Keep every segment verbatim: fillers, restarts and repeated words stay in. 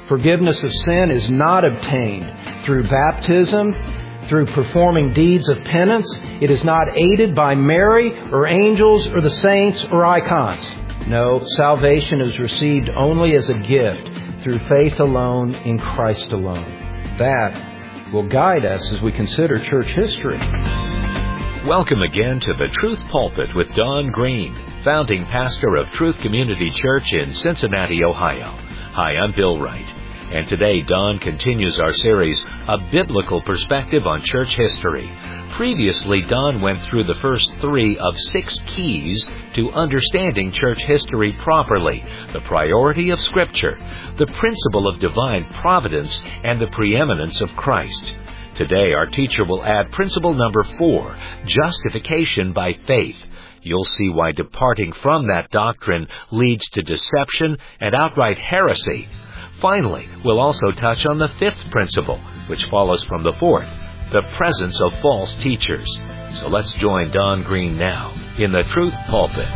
Forgiveness of sin is not obtained through baptism, through performing deeds of penance. It is not aided by Mary or angels or the saints or icons. No, salvation is received only as a gift through faith alone in Christ alone. That will guide us as we consider church history. Welcome again to the Truth Pulpit with Don Green, founding pastor of Truth Community Church in Cincinnati, Ohio. Hi, I'm Bill Wright. And today, Don continues our series, A Biblical Perspective on Church History. Previously, Don went through the first three of six keys to understanding church history properly: the priority of Scripture, the principle of divine providence, and the preeminence of Christ. Today, our teacher will add principle number four, justification by faith. You'll see why departing from that doctrine leads to deception and outright heresy. Finally, we'll also touch on the fifth principle, which follows from the fourth, the presence of false teachers. So let's join Don Green now in the Truth Pulpit.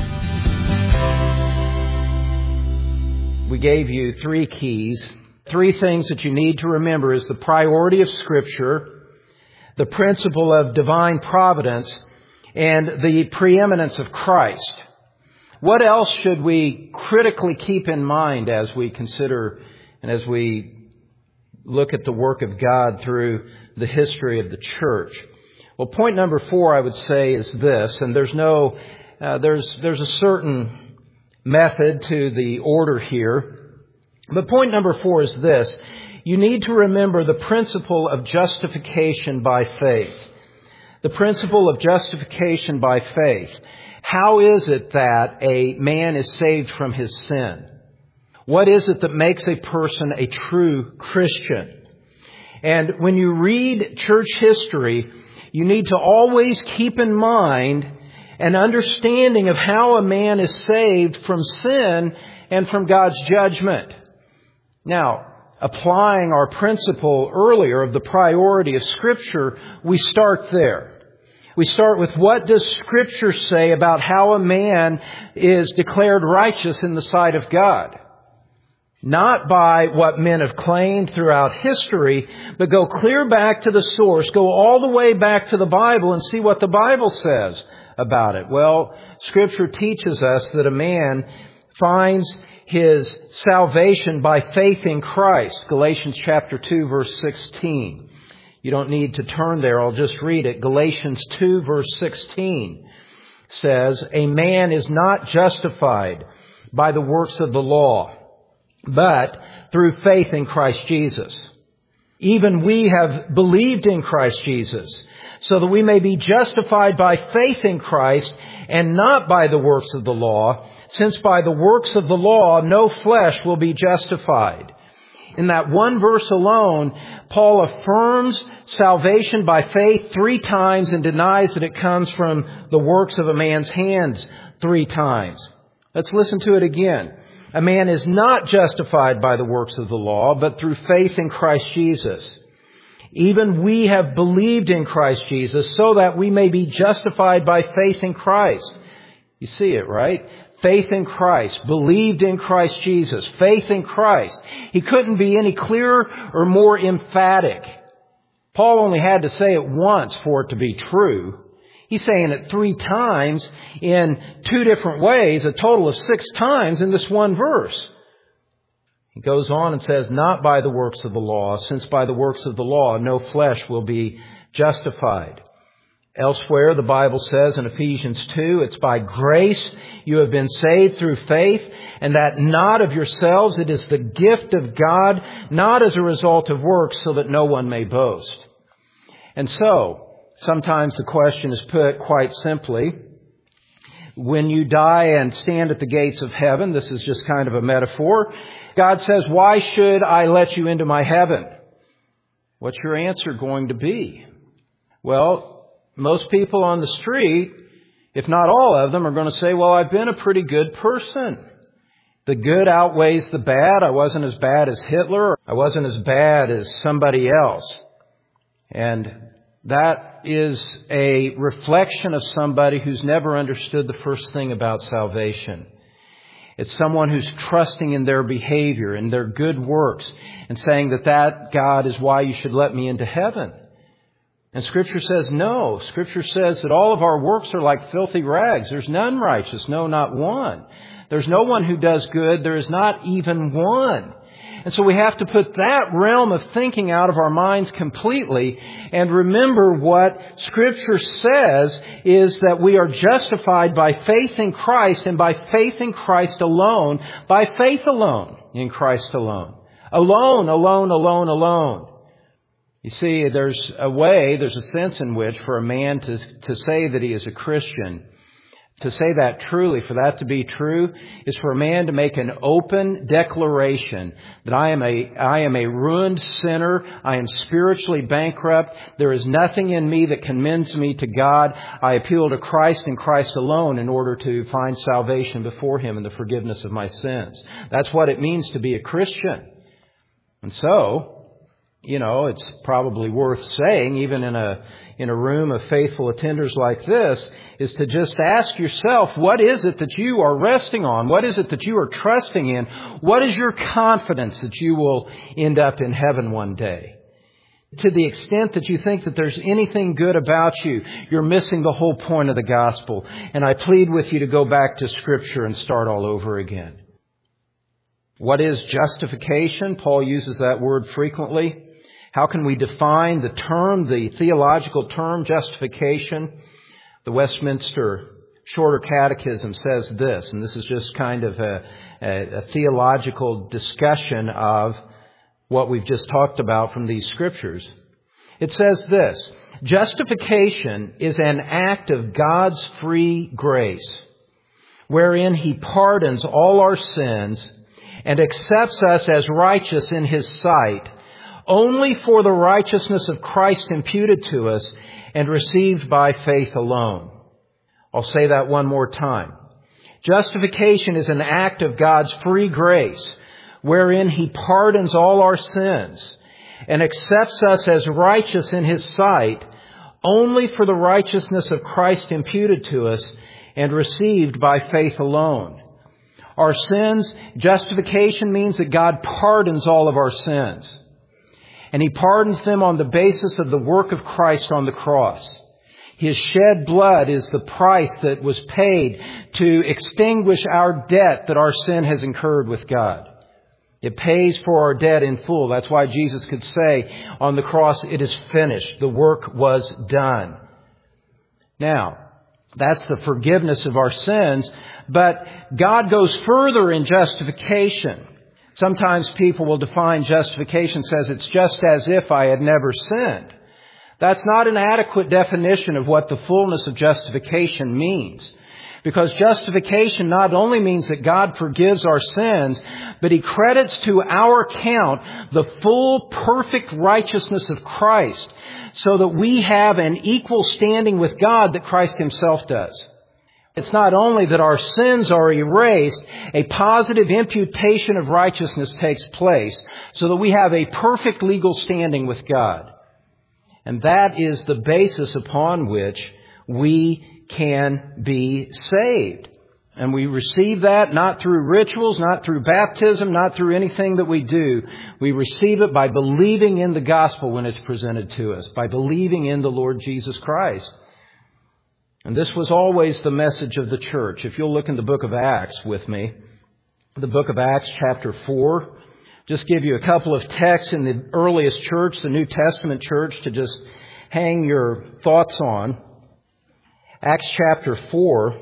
We gave you three keys. Three things that you need to remember is the priority of Scripture, the principle of divine providence, and the preeminence of Christ. What else should we critically keep in mind as we consider and as we look at the work of God through the history of the church? Well, point number four, I would say, is this, and there's no, uh, there's there's a certain method to the order here. But point number four is this: you need to remember the principle of justification by faith. The principle of justification by faith. How is it that a man is saved from his sin? What is it that makes a person a true Christian? And when you read church history, you need to always keep in mind an understanding of how a man is saved from sin and from God's judgment. Now, applying our principle earlier of the priority of Scripture, we start there. We start with, what does Scripture say about how a man is declared righteous in the sight of God? Not by what men have claimed throughout history, but go clear back to the source. Go all the way back to the Bible and see what the Bible says about it. Well, Scripture teaches us that a man finds his salvation by faith in Christ. Galatians chapter two, verse sixteen. You don't need to turn there. I'll just read it. Galatians two, verse sixteen says, "A man is not justified by the works of the law, but through faith in Christ Jesus. Even we have believed in Christ Jesus, so that we may be justified by faith in Christ and not by the works of the law, since by the works of the law no flesh will be justified." In that one verse alone, Paul affirms salvation by faith three times and denies that it comes from the works of a man's hands three times. Let's listen to it again. A man is not justified by the works of the law, but through faith in Christ Jesus. Even we have believed in Christ Jesus, so that we may be justified by faith in Christ. You see it, right? Faith in Christ, believed in Christ Jesus, faith in Christ. He couldn't be any clearer or more emphatic. Paul only had to say it once for it to be true. He's saying it three times in two different ways, a total of six times in this one verse. He goes on and says, not by the works of the law, since by the works of the law no flesh will be justified. Elsewhere, the Bible says in Ephesians two, it's by grace you have been saved through faith, and that not of yourselves, it is the gift of God, not as a result of works, so that no one may boast. And so, sometimes the question is put quite simply, when you die and stand at the gates of heaven, this is just kind of a metaphor, God says, why should I let you into my heaven? What's your answer going to be? Well, most people on the street, if not all of them, are going to say, well, I've been a pretty good person. The good outweighs the bad. I wasn't as bad as Hitler. I wasn't as bad as somebody else. And that is a reflection of somebody who's never understood the first thing about salvation. It's someone who's trusting in their behavior and their good works and saying that that, God, is why you should let me into heaven. And Scripture says no. Scripture says that all of our works are like filthy rags. There's none righteous, no, not one. There's no one who does good. There is not even one. And so we have to put that realm of thinking out of our minds completely and remember what Scripture says is that we are justified by faith in Christ and by faith in Christ alone, by faith alone in Christ alone. Alone, alone, alone, alone. You see, there's a way, there's a sense in which for a man to, to say that he is a Christian, to say that truly, for that to be true, is for a man to make an open declaration that I am a, I am a ruined sinner. I am spiritually bankrupt. There is nothing in me that commends me to God. I appeal to Christ and Christ alone in order to find salvation before Him and the forgiveness of my sins. That's what it means to be a Christian. And so, you know, it's probably worth saying, even in a in a room of faithful attenders like this, is to just ask yourself, what is it that you are resting on? What is it that you are trusting in? What is your confidence that you will end up in heaven one day? To the extent that you think that there's anything good about you, you're missing the whole point of the gospel. And I plead with you to go back to Scripture and start all over again. What is justification? Paul uses that word frequently. How can we define the term, the theological term, justification? The Westminster Shorter Catechism says this, and this is just kind of a, a, a theological discussion of what we've just talked about from these Scriptures. It says this: justification is an act of God's free grace, wherein He pardons all our sins and accepts us as righteous in His sight, only for the righteousness of Christ imputed to us and received by faith alone. I'll say that one more time. Justification is an act of God's free grace, wherein He pardons all our sins and accepts us as righteous in His sight, only for the righteousness of Christ imputed to us and received by faith alone. Our sins, justification means that God pardons all of our sins. And He pardons them on the basis of the work of Christ on the cross. His shed blood is the price that was paid to extinguish our debt that our sin has incurred with God. It pays for our debt in full. That's why Jesus could say on the cross, it is finished. The work was done. Now, that's the forgiveness of our sins. But God goes further in justification. Sometimes people will define justification, says it's just as if I had never sinned. That's not an adequate definition of what the fullness of justification means. Because justification not only means that God forgives our sins, but He credits to our account the full, perfect righteousness of Christ, so that we have an equal standing with God that Christ Himself does. It's not only that our sins are erased, a positive imputation of righteousness takes place so that we have a perfect legal standing with God. And that is the basis upon which we can be saved. And we receive that not through rituals, not through baptism, not through anything that we do. We receive it by believing in the gospel when it's presented to us, by believing in the Lord Jesus Christ. And this was always the message of the church. If you'll look in the book of Acts with me, the book of Acts chapter four, just give you a couple of texts in the earliest church, the New Testament church, to just hang your thoughts on. Acts chapter four,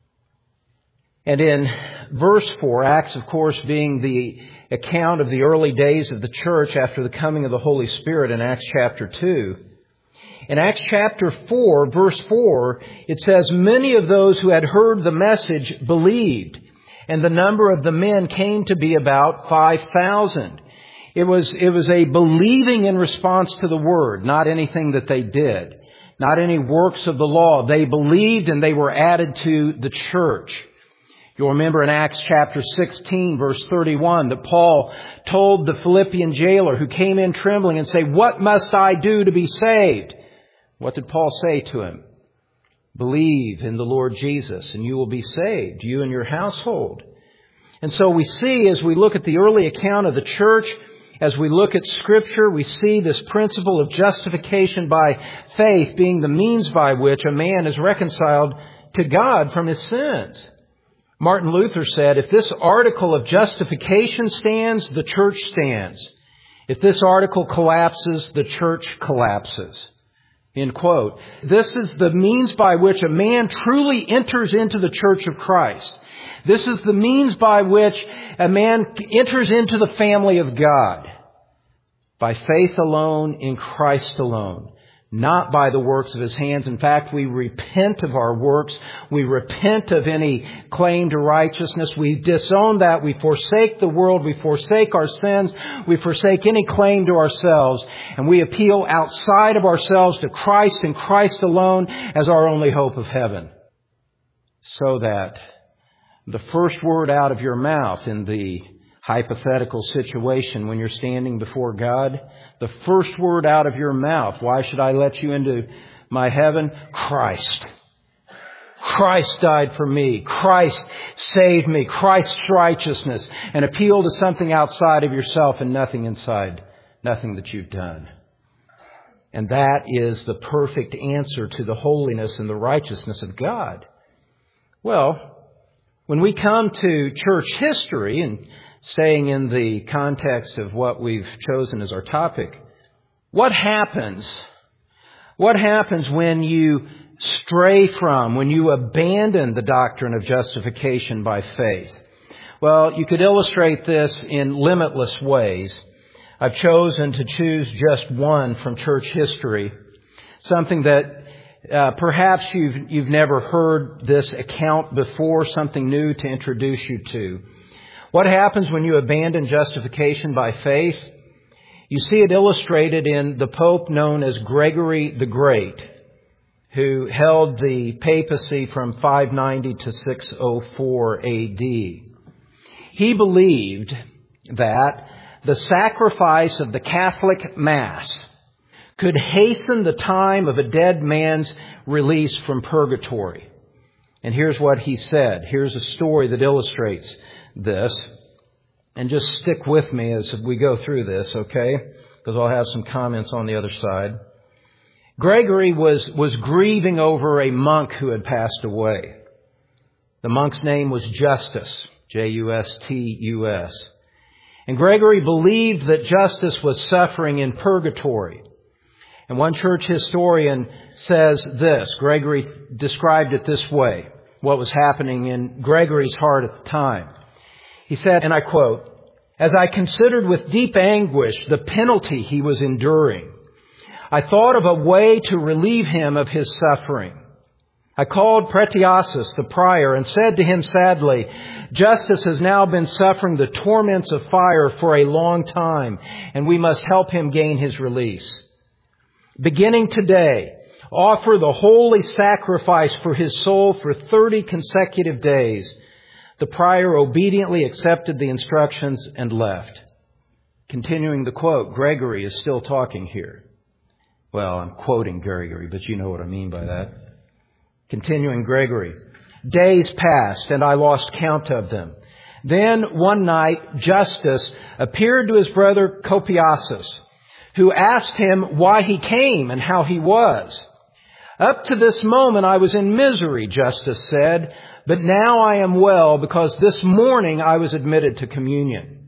and in verse four, Acts, of course, being the account of the early days of the church after the coming of the Holy Spirit in Acts chapter two. In Acts chapter four, verse four, it says, many of those who had heard the message believed, and the number of the men came to be about five thousand. It was, it was a believing in response to the Word, not anything that they did, not any works of the law. They believed and they were added to the church. You'll remember in Acts chapter sixteen, verse thirty-one, that Paul told the Philippian jailer who came in trembling and said, what must I do to be saved? What did Paul say to him? Believe in the Lord Jesus and you will be saved, you and your household. And so we see, as we look at the early account of the church, as we look at Scripture, we see this principle of justification by faith being the means by which a man is reconciled to God from his sins. Martin Luther said, if this article of justification stands, the church stands. If this article collapses, the church collapses. End quote. This is the means by which a man truly enters into the church of Christ. This is the means by which a man enters into the family of God. By faith alone, in Christ alone. Not by the works of his hands. In fact, we repent of our works. We repent of any claim to righteousness. We disown that. We forsake the world. We forsake our sins. We forsake any claim to ourselves. And we appeal outside of ourselves to Christ and Christ alone as our only hope of heaven. So that the first word out of your mouth in the hypothetical situation when you're standing before God, the first word out of your mouth, why should I let you into my heaven? Christ. Christ died for me. Christ saved me. Christ's righteousness. And appeal to something outside of yourself and nothing inside. Nothing that you've done. And that is the perfect answer to the holiness and the righteousness of God. Well, when we come to church history, and staying in the context of what we've chosen as our topic, what happens? What happens when you stray from, when you abandon the doctrine of justification by faith? Well, you could illustrate this in limitless ways. I've chosen to choose just one from church history, something that uh, perhaps you've you've never heard this account before, something new to introduce you to. What happens when you abandon justification by faith? You see it illustrated in the Pope known as Gregory the Great, who held the papacy from five ninety to six oh four A D. He believed that the sacrifice of the Catholic Mass could hasten the time of a dead man's release from purgatory. And here's what he said. Here's a story that illustrates this. And just stick with me as we go through this, okay? Because I'll have some comments on the other side. Gregory was, was grieving over a monk who had passed away. The monk's name was Justus, J U S T U S. And Gregory believed that Justus was suffering in purgatory. And one church historian says this. Gregory described it this way, what was happening in Gregory's heart at the time. He said, and I quote, "As I considered with deep anguish the penalty he was enduring, I thought of a way to relieve him of his suffering. I called Pretiasus, the prior, and said to him sadly, 'Justus has now been suffering the torments of fire for a long time, and we must help him gain his release. Beginning today, offer the holy sacrifice for his soul for thirty consecutive days.' The prior obediently accepted the instructions and left." Continuing the quote, Gregory is still talking here. Well, I'm quoting Gregory, but you know what I mean by that. Continuing Gregory, "Days passed, and I lost count of them. Then one night, Justus appeared to his brother Copiasus, who asked him why he came and how he was. 'Up to this moment I was in misery,' Justus said, 'but now I am well because this morning I was admitted to communion.'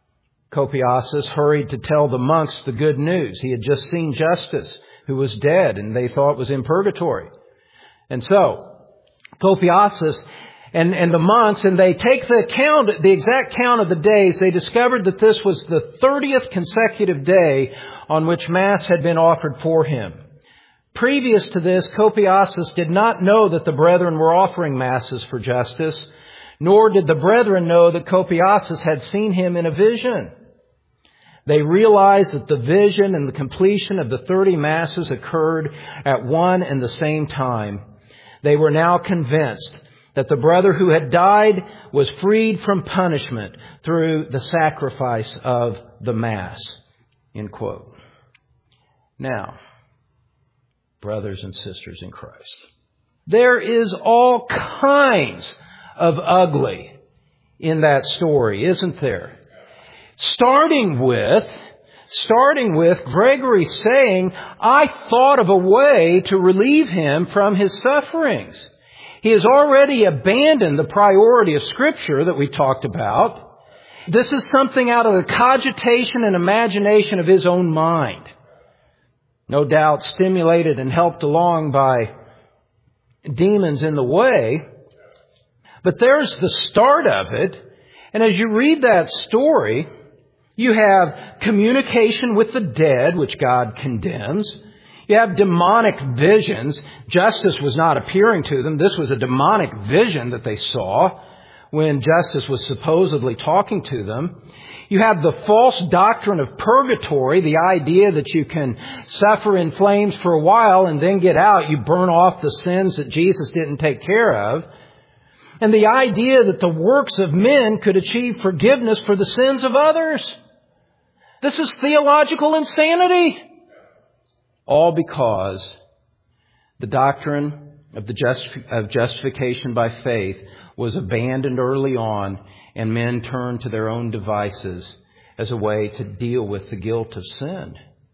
Copiasus hurried to tell the monks the good news. He had just seen Justus, who was dead and they thought was in purgatory. And so, Copiasus and, and the monks, and they take the count, the exact count of the days, they discovered that this was the thirtieth consecutive day on which Mass had been offered for him. Previous to this, Copiasus did not know that the brethren were offering Masses for Justus, nor did the brethren know that Copiasus had seen him in a vision. They realized that the vision and the completion of the thirty Masses occurred at one and the same time. They were now convinced that the brother who had died was freed from punishment through the sacrifice of the Mass." End quote. Now, brothers and sisters in Christ, there is all kinds of ugly in that story, isn't there? Starting with, starting with Gregory saying, I thought of a way to relieve him from his sufferings. He has already abandoned the priority of Scripture that we talked about. This is something out of the cogitation and imagination of his own mind. No doubt stimulated and helped along by demons in the way. But there's the start of it. And as you read that story, you have communication with the dead, which God condemns. You have demonic visions. Justice was not appearing to them. This was a demonic vision that they saw when Justice was supposedly talking to them. You have the false doctrine of purgatory, the idea that you can suffer in flames for a while and then get out. You burn off the sins that Jesus didn't take care of. And the idea that the works of men could achieve forgiveness for the sins of others. This is theological insanity. All because the doctrine of the justi- of justification by faith was abandoned early on, and men turned to their own devices as a way to deal with the guilt of sin.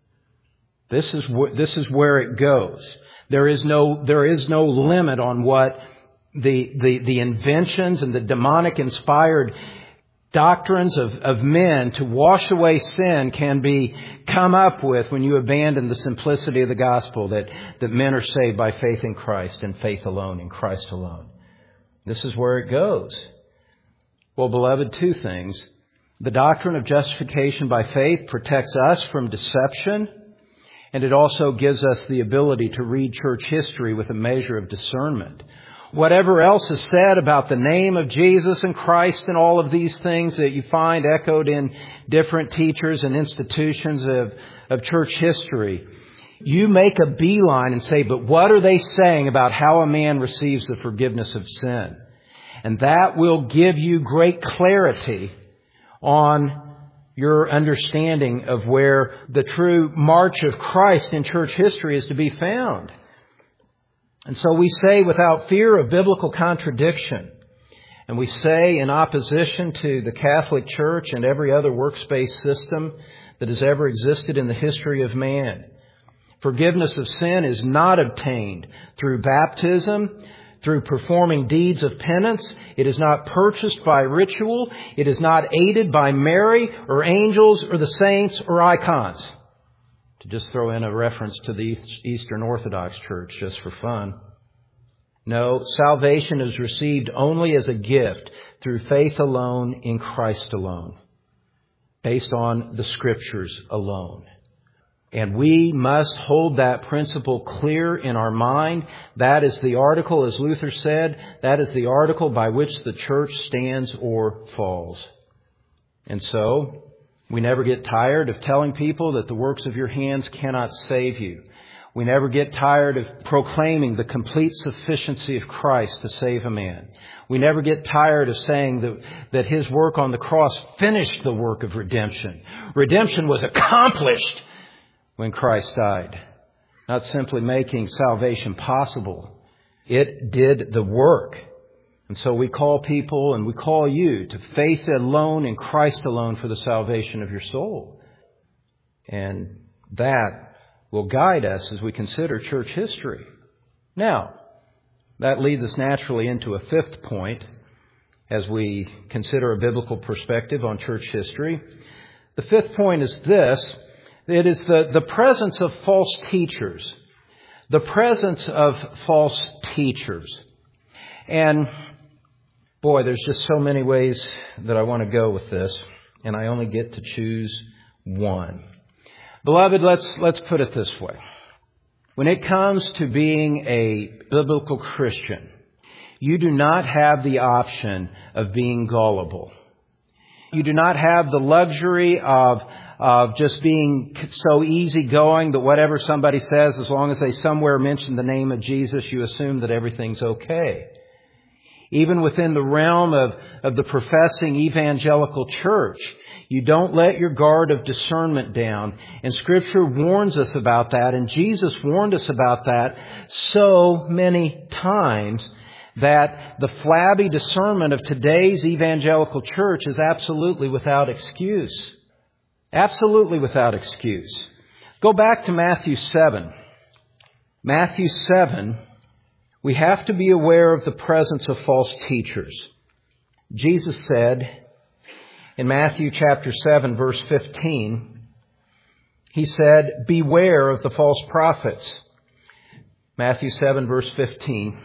This is wh- this is where it goes. There is no there is no limit on what the the, the inventions and the demonic inspired doctrines of, of men to wash away sin can be come up with when you abandon the simplicity of the gospel that, that men are saved by faith in Christ and faith alone in Christ alone. This is where it goes. Well, beloved, two things. The doctrine of justification by faith protects us from deception, and it also gives us the ability to read church history with a measure of discernment. Whatever else is said about the name of Jesus and Christ and all of these things that you find echoed in different teachers and institutions of, of church history, you make a beeline and say, but what are they saying about how a man receives the forgiveness of sin? And that will give you great clarity on your understanding of where the true march of Christ in church history is to be found. And so we say without fear of biblical contradiction, and we say in opposition to the Catholic Church and every other works-based system that has ever existed in the history of man, forgiveness of sin is not obtained through baptism, through performing deeds of penance. It is not purchased by ritual. It is not aided by Mary or angels or the saints or icons. To just throw in a reference to the Eastern Orthodox Church just for fun. No, salvation is received only as a gift through faith alone in Christ alone, based on the Scriptures alone. And we must hold that principle clear in our mind. That is the article, as Luther said, that is the article by which the church stands or falls. And so, we never get tired of telling people that the works of your hands cannot save you. We never get tired of proclaiming the complete sufficiency of Christ to save a man. We never get tired of saying that, that His work on the cross finished the work of redemption. Redemption was accomplished when Christ died. Not simply making salvation possible. It did the work. And so we call people and we call you to faith alone in Christ alone for the salvation of your soul. And that will guide us as we consider church history. Now, that leads us naturally into a fifth point as we consider a biblical perspective on church history. The fifth point is this. It is the, the presence of false teachers. The presence of false teachers. And boy, there's just so many ways that I want to go with this, and I only get to choose one. Beloved, let's let's put it this way. When it comes to being a biblical Christian, you do not have the option of being gullible. You do not have the luxury of of just being so easygoing that whatever somebody says, as long as they somewhere mention the name of Jesus, you assume that everything's okay. Even within the realm of, of the professing evangelical church, you don't let your guard of discernment down. And Scripture warns us about that, and Jesus warned us about that so many times that the flabby discernment of today's evangelical church is absolutely without excuse. Absolutely without excuse. Go back to Matthew seven. Matthew seven, we have to be aware of the presence of false teachers. Jesus said in Matthew chapter seven, verse fifteen, He said, beware of the false prophets. Matthew seven, verse fifteen.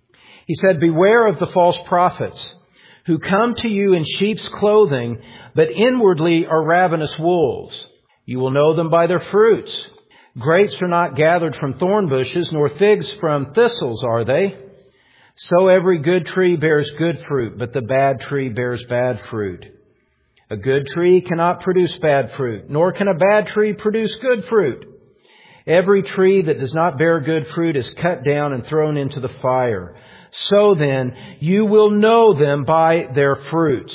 He said, beware of the false prophets who come to you in sheep's clothing, but inwardly are ravenous wolves. You will know them by their fruits. Grapes are not gathered from thorn bushes, nor figs from thistles, are they? So every good tree bears good fruit, but the bad tree bears bad fruit. A good tree cannot produce bad fruit, nor can a bad tree produce good fruit. Every tree that does not bear good fruit is cut down and thrown into the fire. So then, you will know them by their fruits.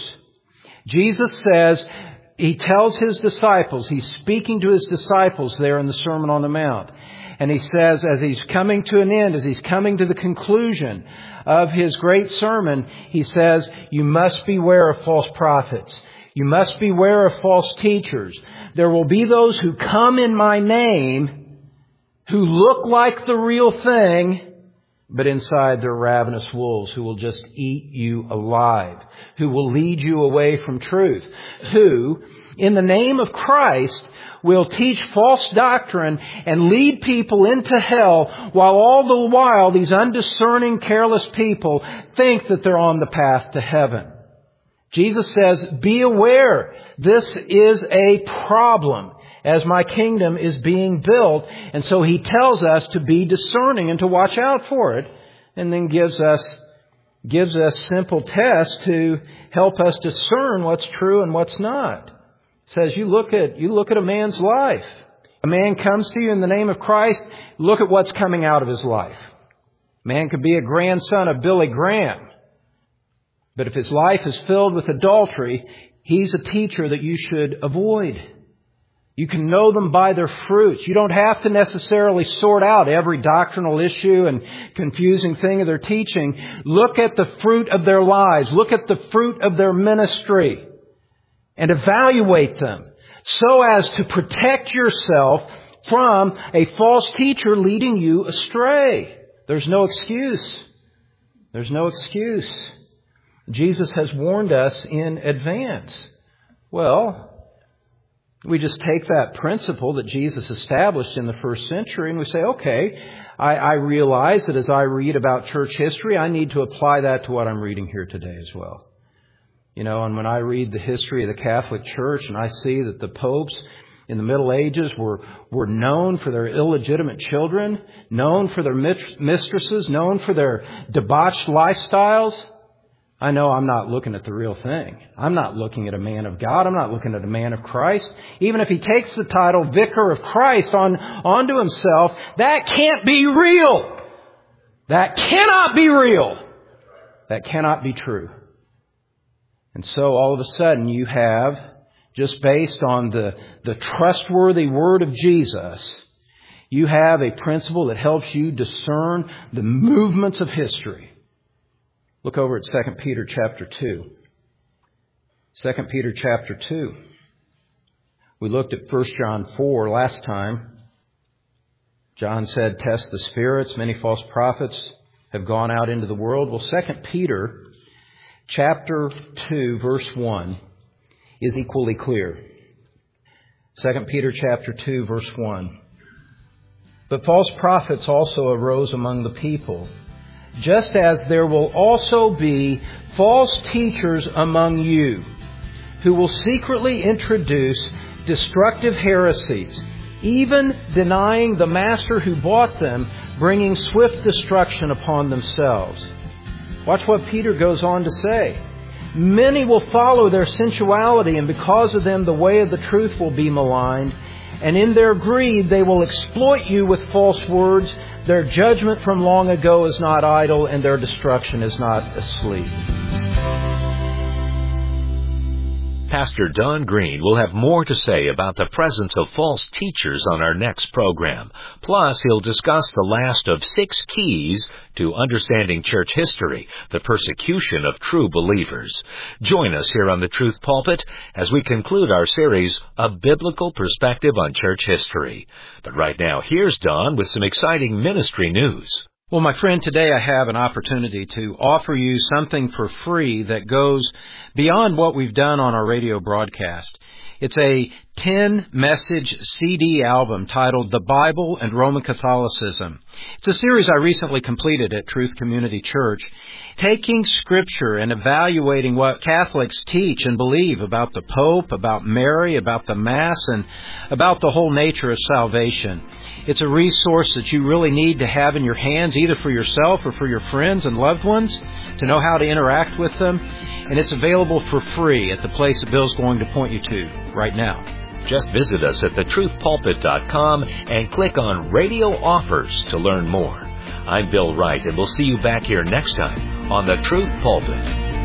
Jesus says, He tells His disciples, He's speaking to His disciples there in the Sermon on the Mount. And He says, as He's coming to an end, as He's coming to the conclusion of His great sermon, He says, you must beware of false prophets. You must beware of false teachers. There will be those who come in my name, who look like the real thing, but inside they're ravenous wolves who will just eat you alive, who will lead you away from truth, who, in the name of Christ, will teach false doctrine and lead people into hell, while all the while these undiscerning, careless people think that they're on the path to heaven. Jesus says, be aware, this is a problem as my kingdom is being built. And so He tells us to be discerning and to watch out for it. And then gives us, gives us simple tests to help us discern what's true and what's not. It says you look at, you look at a man's life. A man comes to you in the name of Christ, look at what's coming out of his life. A man could be a grandson of Billy Graham. But if his life is filled with adultery, he's a teacher that you should avoid. You can know them by their fruits. You don't have to necessarily sort out every doctrinal issue and confusing thing of their teaching. Look at the fruit of their lives. Look at the fruit of their ministry and evaluate them so as to protect yourself from a false teacher leading you astray. There's no excuse. There's no excuse. Jesus has warned us in advance. Well, we just take that principle that Jesus established in the first century and we say, okay, I, I realize that as I read about church history, I need to apply that to what I'm reading here today as well. You know, and when I read the history of the Catholic Church and I see that the popes in the Middle Ages were, were known for their illegitimate children, known for their mistresses, known for their debauched lifestyles, I know I'm not looking at the real thing. I'm not looking at a man of God. I'm not looking at a man of Christ. Even if he takes the title Vicar of Christ on onto himself, that can't be real. That cannot be real. That cannot be true. And so all of a sudden you have, just based on the, the trustworthy word of Jesus, you have a principle that helps you discern the movements of history. Look over at Second Peter chapter two. Second Peter chapter two. We looked at First John four last time. John said, test the spirits. Many false prophets have gone out into the world. Well, Second Peter chapter two, verse one is equally clear. Second Peter chapter two, verse one. But false prophets also arose among the people, just as there will also be false teachers among you, who will secretly introduce destructive heresies, even denying the master who bought them, bringing swift destruction upon themselves. Watch what Peter goes on to say. Many will follow their sensuality, and because of them the way of the truth will be maligned. And in their greed they will exploit you with false words. Their judgment from long ago is not idle, and their destruction is not asleep. Pastor Don Green will have more to say about the presence of false teachers on our next program. Plus, he'll discuss the last of six keys to understanding church history, the persecution of true believers. Join us here on the Truth Pulpit as we conclude our series, A Biblical Perspective on Church History. But right now, here's Don with some exciting ministry news. Well, my friend, today I have an opportunity to offer you something for free that goes beyond what we've done on our radio broadcast. It's a ten-message C D album titled The Bible and Roman Catholicism. It's a series I recently completed at Truth Community Church, taking Scripture and evaluating what Catholics teach and believe about the Pope, about Mary, about the Mass, and about the whole nature of salvation. It's a resource that you really need to have in your hands, either for yourself or for your friends and loved ones, to know how to interact with them. And it's available for free at the place that Bill's going to point you to right now. Just visit us at the truth pulpit dot com and click on Radio Offers to learn more. I'm Bill Wright, and we'll see you back here next time on the Truth Pulpit.